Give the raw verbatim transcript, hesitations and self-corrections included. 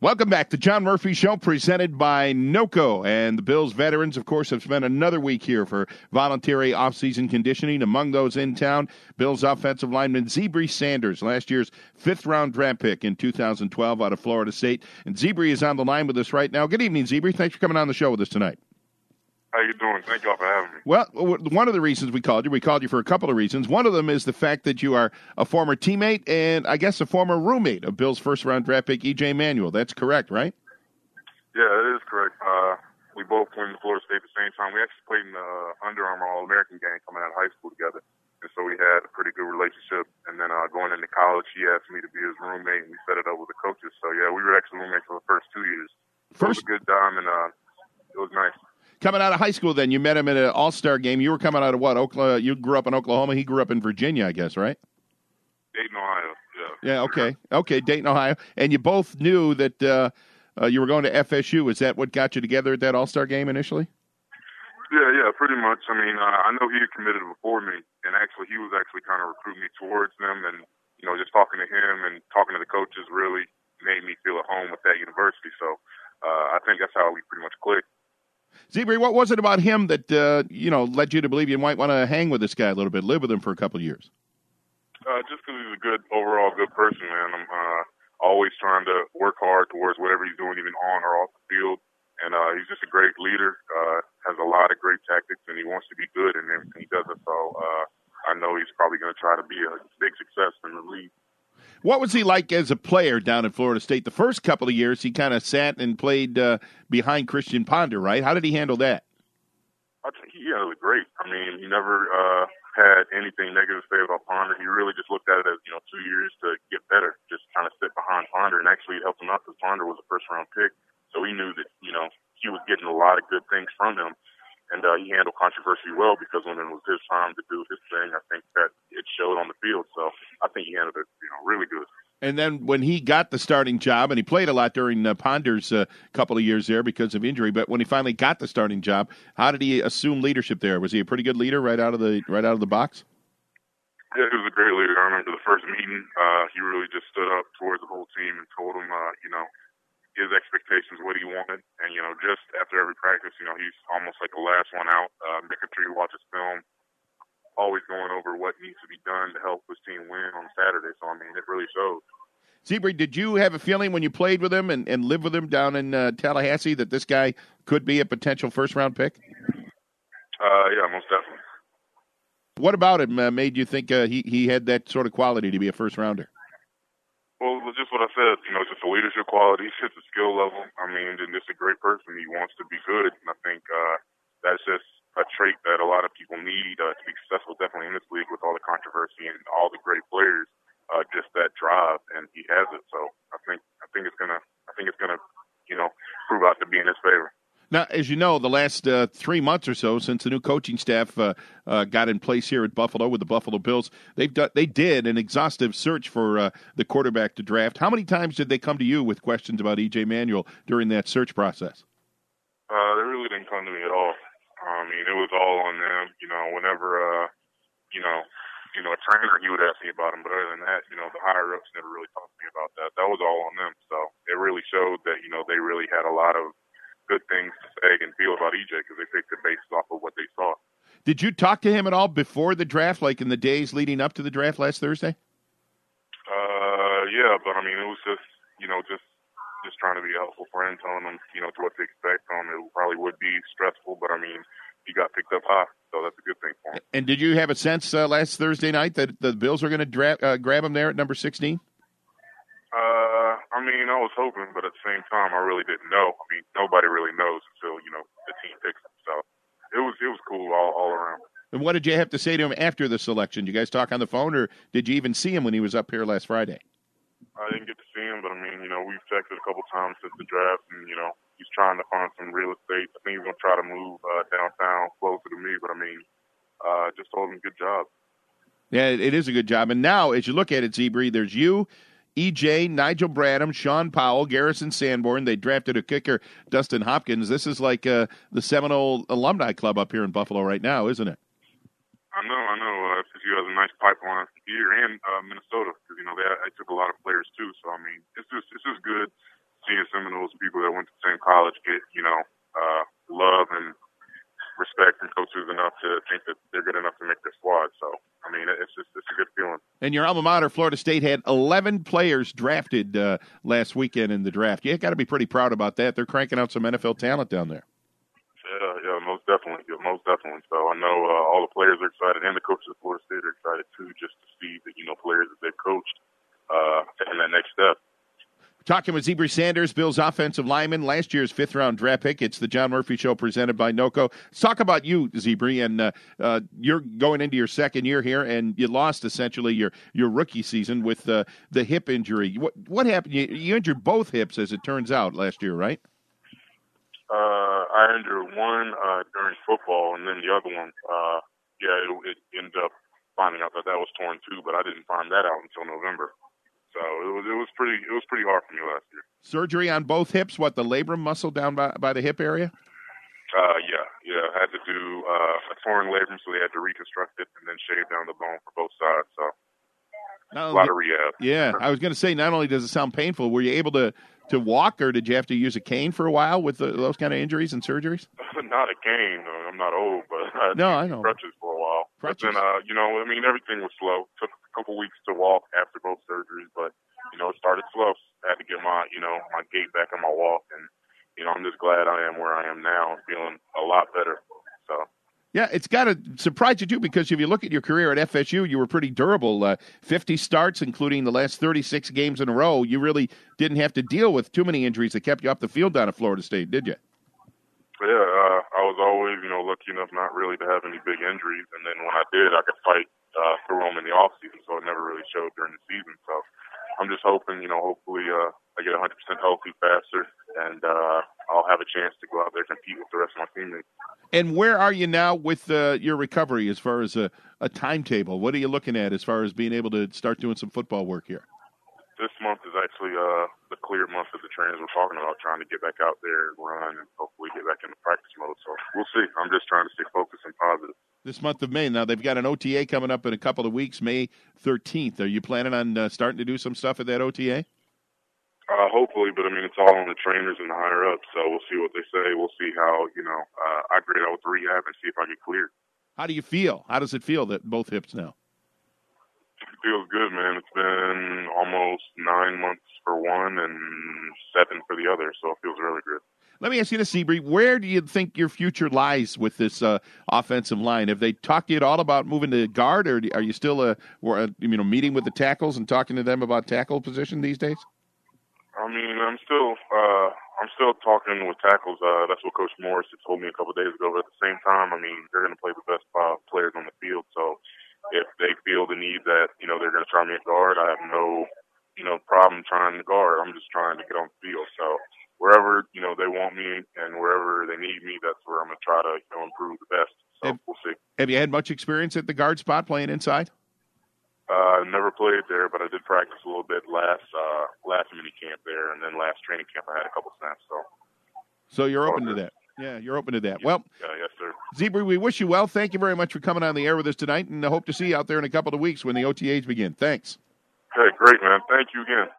Welcome back to John Murphy Show, presented by NOCO. And the Bills veterans, of course, have spent another week here for voluntary off-season conditioning. Among those in town, Bills offensive lineman Zebrey Sanders, last year's fifth-round draft pick in two thousand twelve out of Florida State. And Zebrey is on the line with us right now. Good evening, Zebrey. Thanks for coming on the show with us tonight. How you doing? Thank y'all for having me. Well, one of the reasons we called you, we called you for a couple of reasons. One of them is the fact that you are a former teammate and, I guess, a former roommate of Bill's first-round draft pick, E J Manuel. That's correct, right? Yeah, it is correct. Uh, we both went to Florida State at the same time. We actually played in the Under Armour All-American game coming out of high school together. And so we had a pretty good relationship. And then uh, going into college, he asked me to be his roommate, and we set it up with the coaches. So, yeah, we were actually roommates for the first two years. First, it was a good time, and uh, it was nice. Coming out of high school, then, you met him at an all-star game. You were coming out of what? Oklahoma. You grew up in Oklahoma. He grew up in Virginia, I guess, right? Dayton, Ohio, yeah. Yeah, okay. Okay, Dayton, Ohio. And you both knew that uh, uh, you were going to F S U. Is that what got you together at that all-star game initially? Yeah, yeah, pretty much. I mean, uh, I know he had committed before me, and actually he was actually kind of recruiting me towards them. And, you know, just talking to him and talking to the coaches really made me feel at home with that university. So uh, I think that's how we pretty much clicked. Zebrey, what was it about him that, uh, you know, led you to believe you might want to hang with this guy a little bit, live with him for a couple of years? Uh, just because he's a good, overall good person, man. I'm uh, always trying to work hard towards whatever he's doing, even on or off the field. And uh, he's just a great leader, uh, has a lot of great tactics, and he wants to be good in everything he does it. So uh, I know he's probably going to try to be a big success in the league. What was he like as a player down at Florida State? The first couple of years, he kind of sat and played uh, behind Christian Ponder, right? How did he handle that? I think he handled it great. I mean, he never uh, had anything negative to say about Ponder. He really just looked at it as, you know, two years to get better, just kind of sit behind Ponder. And actually, it helped him out because Ponder was a first-round pick. So he knew that, you know, he was getting a lot of good things from him. And uh, he handled controversy well because when it was his time to do his thing, I think that it showed on the field. So I think he handled it, you know, really good. And then when he got the starting job, and he played a lot during uh, Ponder's uh, couple of years there because of injury, but when he finally got the starting job, how did he assume leadership there? Was he a pretty good leader right out of the right out of the box? Yeah, he was a great leader. I remember the first meeting, uh, he really just stood up towards the whole team and told them, uh, you know, his expectations, what he wanted. And, you know, just after every practice, you know, he's almost like the last one out, uh, making sure he watches film, always going over what needs to be done to help his team win on Saturday. So, I mean, it really shows. Zebrey, did you have a feeling when you played with him and, and lived with him down in uh, Tallahassee that this guy could be a potential first-round pick? Uh, yeah, most definitely. What about him uh, made you think uh, he, he had that sort of quality to be a first-rounder? Well, just what I said, you know, just a leadership quality, just a skill level. I mean, and just a great person. He wants to be good, and I think uh, that's just a trait that a lot of people need uh, to be successful, definitely in this league with all the controversy and all the great players. Uh, just that drive, and he has it. So I think I think it's gonna I think it's gonna you know prove out to be in his favor. Now, as you know, the last uh, three months or so since the new coaching staff uh, uh, got in place here at Buffalo with the Buffalo Bills, they've done, they did an exhaustive search for uh, the quarterback to draft. How many times did they come to you with questions about E J Manuel during that search process? Uh, they really didn't come to me at all. I mean, it was all on them. You know, whenever uh, you know. you know, a trainer, he would ask me about him. But other than that, you know, the higher-ups never really talked to me about that. That was all on them. So it really showed that, you know, they really had a lot of good things to say and feel about E J because they picked it based off of what they saw. Did you talk to him at all before the draft, like in the days leading up to the draft last Thursday? Uh, yeah, but, I mean, it was just, you know, just just trying to be a helpful friend, telling them, you know, to what to expect. Um, it probably would be stressful, but, I mean, he got picked up high, so that's a good thing for him. And did you have a sense uh, last Thursday night that the Bills were going to dra- uh, grab him there at number sixteen? Uh, I mean, I was hoping, but at the same time, I really didn't know. I mean, nobody really knows until, you know, the team picks him. So it was it was cool all, all around. And what did you have to say to him after the selection? Did you guys talk on the phone, or did you even see him when he was up here last Friday? I didn't get to see him, but, I mean, you know, we've texted a couple times since the draft, and, you know, he's trying to find some real estate. I think he's going to try to move uh, downtown closer to me, but, I mean, uh, just told him good job. Yeah, it is a good job. And now, as you look at it, Zebrey, there's you, E J, Nigel Bradham, Sean Powell, Garrison Sanborn. They drafted a kicker, Dustin Hopkins. This is like uh, the Seminole Alumni Club up here in Buffalo right now, isn't it? I know, I know. Uh, F S U has a nice pipeline here and uh, Minnesota because, you know, they, they took a lot of players too. So, I mean, it's just it's just good seeing some some people that went to the same college get, you know, uh, love and respect from coaches enough to think that they're good enough to make their squad. So, I mean, it's just it's a good feeling. And your alma mater, Florida State, had eleven players drafted uh, last weekend in the draft. You got to be pretty proud about that. They're cranking out some N F L talent down there. Yeah, yeah, most definitely, yeah, most definitely. So I know uh, all the players are excited, and the coaches of Florida State are excited too, just to see the you know players that they've coached uh, taking that next step. Talking with Zebri Sanders, Bills offensive lineman, last year's fifth-round draft pick. It's the John Murphy Show presented by NOCO. Let's talk about you, Zebri, and uh, uh, you're going into your second year here, and you lost essentially your, your rookie season with uh, the hip injury. What what happened? You, you injured both hips, as it turns out, last year, right? Uh, I injured one uh, during football, and then the other one, uh, yeah, it, it ended up finding out that that was torn too, but I didn't find that out until November. So it was it was pretty it was pretty hard for me last year. Surgery on both hips. What, the labrum muscle down by by the hip area? Uh, yeah, yeah. I had to do uh, a torn labrum, so they had to reconstruct it and then shave down the bone for both sides. So not a lot of rehab. Yeah, I was going to say, not only does it sound painful, were you able to, to walk, or did you have to use a cane for a while with the, those kind of injuries and surgeries? Not a cane. I'm not old, but I had no, to I know. crutches for a while. Crutches. But then, uh, you know, I mean, everything was slow. It took a couple weeks to walk after both surgeries, but you know, it started slow. I had to get my, you know, my gait back on my walk, and you know, I'm just glad I am where I am now. I'm feeling a lot better. So. Yeah, it's got to surprise you, too, because if you look at your career at F S U, you were pretty durable. Uh, fifty starts, including the last thirty-six games in a row. You really didn't have to deal with too many injuries that kept you off the field down at Florida State, did you? Yeah, uh, I was always, you know, lucky enough not really to have any big injuries. And then when I did, I could fight uh, through them in the off season, so it never really showed during the season. So I'm just hoping, you know, hopefully uh, I get one hundred percent healthy faster, and uh, I'll have a chance to go out there and compete with the rest of my teammates. And where are you now with uh, your recovery as far as a, a timetable? What are you looking at as far as being able to start doing some football work here? This month is actually uh, the clear month of the trainers we're talking about, trying to get back out there, run, and hopefully get back into practice mode. So we'll see. I'm just trying to stay focused and positive. This month of May. Now, they've got an O T A coming up in a couple of weeks, May thirteenth. Are you planning on uh, starting to do some stuff at that O T A? Uh, hopefully, but I mean, it's all on the trainers and the higher ups, so we'll see what they say. We'll see how, you know, uh, I grade out with rehab and see if I get cleared. How do you feel? How does it feel that both hips now? It feels good, man. It's been almost nine months for one and seven for the other, so it feels really good. Let me ask you this, Zebri. Where do you think your future lies with this uh, offensive line? Have they talked to you at all about moving to guard, or are you still, uh, you know, meeting with the tackles and talking to them about tackle position these days? I mean, I'm still, uh, I'm still talking with tackles. Uh, that's what Coach Morris had told me a couple of days ago. But at the same time, I mean, they're going to play the best uh, players on the field. So if they feel the need that, you know, they're going to try me at guard, I have no, you know, problem trying to guard. I'm just trying to get on the field. So wherever, you know, they want me and wherever they need me, that's where I'm going to try to, you know, improve the best. So have, we'll see. Have you had much experience at the guard spot playing inside? I uh, never played there, but I did practice a little bit last uh, last mini camp there, and then last training camp I had a couple snaps. So, so you're open to that? Yeah, you're open to that. Yeah, well, yeah, yes, sir. Zebri, we wish you well. Thank you very much for coming on the air with us tonight, and I hope to see you out there in a couple of weeks when the O T As begin. Thanks. Hey, great, man. Thank you again.